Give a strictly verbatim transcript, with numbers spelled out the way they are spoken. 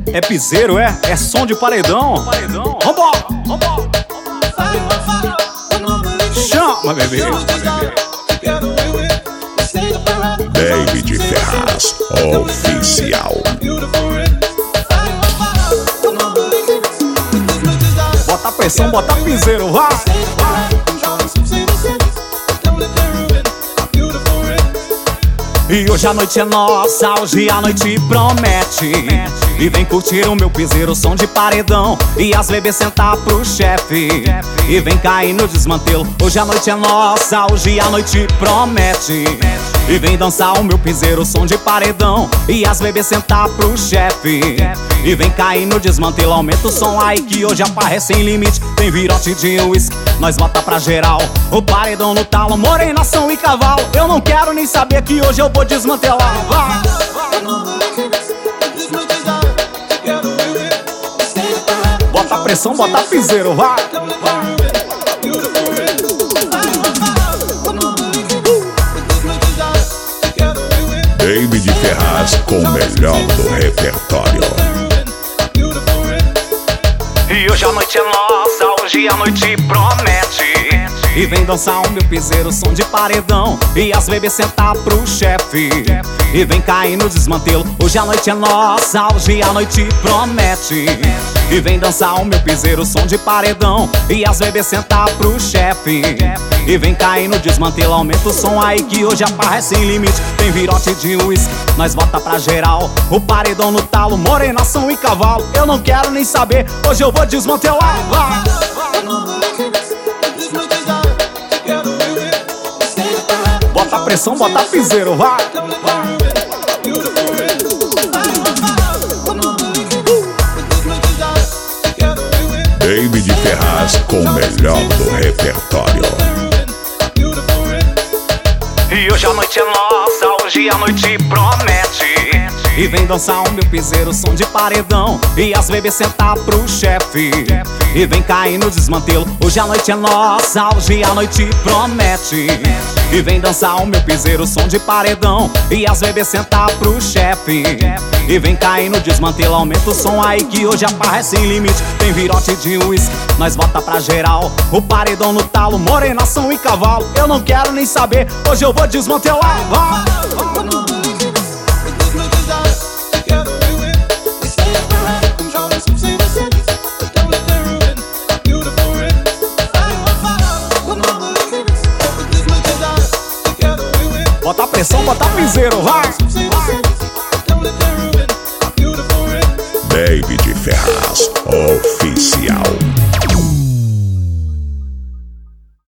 É piseiro, é? É som de paredão. Vambora, vambora. Chama, bebê. David Ferraz, oficial. Bota pressão, bota piseiro, vai. E hoje a noite é nossa, hoje a noite promete. E vem curtir o meu piseiro, som de paredão. E as bebês sentar pro chefe. E vem cair no desmantelo. Hoje a noite é nossa, hoje a noite promete. E vem dançar o meu piseiro, som de paredão. E as bebês sentar pro chefe. E vem cair no desmantelo. Aumenta o som aí que hoje a parra é sem limite. Tem virote de uísque, nós bota pra geral. O paredão no talo, morenação e cavalo. Eu não quero nem saber que hoje eu vou desmantelar. Vai. Bota pressão, bota piseiro, vai. David Ferraz com o melhor do repertório. E hoje a noite é nossa, hoje a noite promete. E vem dançar o meu piseiro, som de paredão. E as bebês sentar pro chefe. E vem cair no desmantelo. Hoje a noite é nossa, hoje a noite promete. E vem dançar o meu piseiro, som de paredão. E as bebês sentar pro chefe. E vem cair no desmantelo. Aumenta o som aí que hoje a parra é sem limite. Tem virote de uísque, nós bota pra geral. O paredão no talo, morenação e cavalo. Eu não quero nem saber, hoje eu vou desmantelar. Vai. Bota pressão, bota piseiro, vai. David Ferraz com o melhor do repertório. E hoje a noite é nossa, hoje a noite promete. E vem dançar o meu piseiro, som de paredão. E as bebês sentar pro chefe. E vem cair no desmantelo. Hoje a noite é nossa, hoje a noite promete. E vem dançar o meu piseiro, som de paredão. E as bebês sentar pro chefe. E vem cair no desmantelo. Aumenta o som aí que hoje a parra é sem limite. Tem virote de uísque, nós bota pra geral. O paredão no talo, morenação e cavalo. Eu não quero nem saber, hoje eu vou desmantelar. Vai. Bota pressão, bota piseiro, vai. David Ferraz, oficial.